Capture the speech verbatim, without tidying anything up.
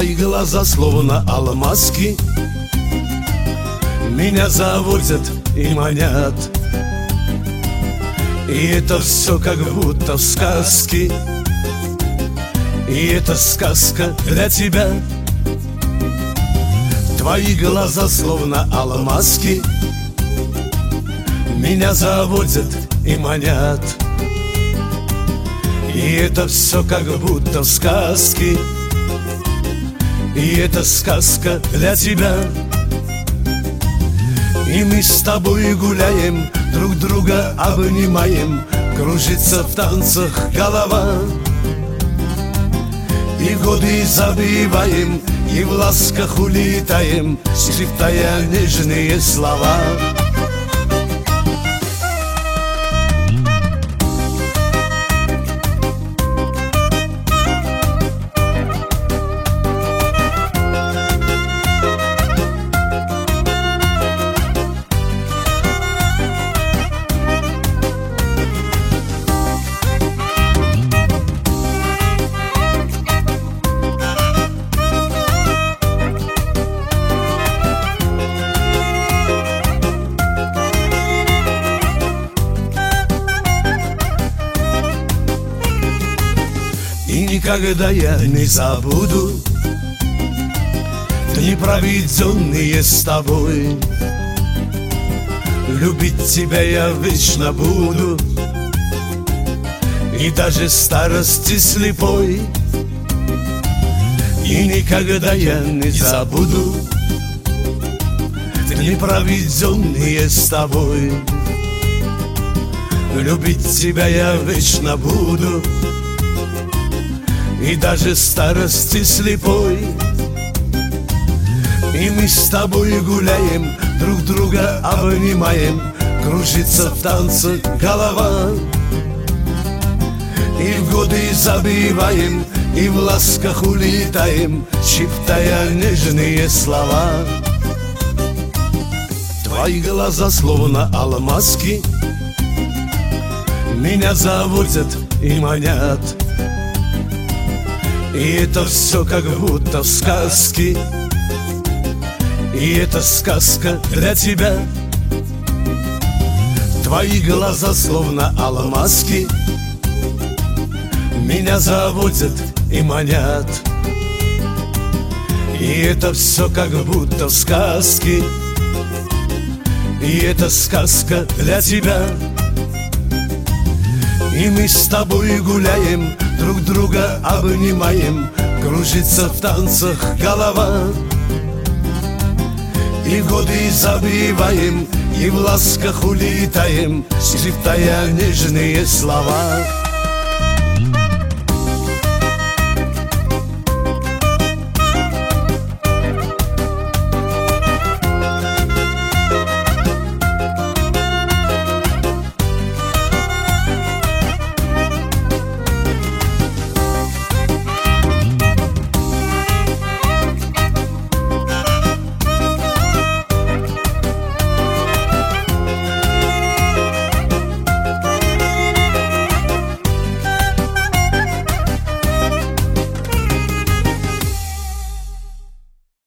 Твои глаза словно алмазки меня заводят и манят. И это все как будто в сказке, и это сказка для тебя. Твои глаза словно алмазки меня заводят и манят. И это все как будто в сказке, и это сказка для тебя. И мы с тобой гуляем, друг друга обнимаем, кружится в танцах голова. И годы забиваем, и в ласках улетаем, шептая нежные слова. И никогда я не забуду дни, проведенные с тобой. Любить тебя я вечно буду, и даже старости слепой. И никогда я не забуду дни, проведенные с тобой. Любить тебя я вечно буду, и даже старости слепой. И мы с тобой гуляем, друг друга обнимаем, кружится в танце голова. И в годы забиваем, и в ласках улетаем, шептая нежные слова. Твои глаза словно алмазки меня заводят и манят. И это все как будто в сказке, и это сказка для тебя. Твои глаза словно алмазки меня заводят и манят. И это все как будто в сказке, и это сказка для тебя. И мы с тобой гуляем, друг друга обнимаем, кружится в танцах голова. И годы забиваем, и в ласках улетаем, шептая нежные слова.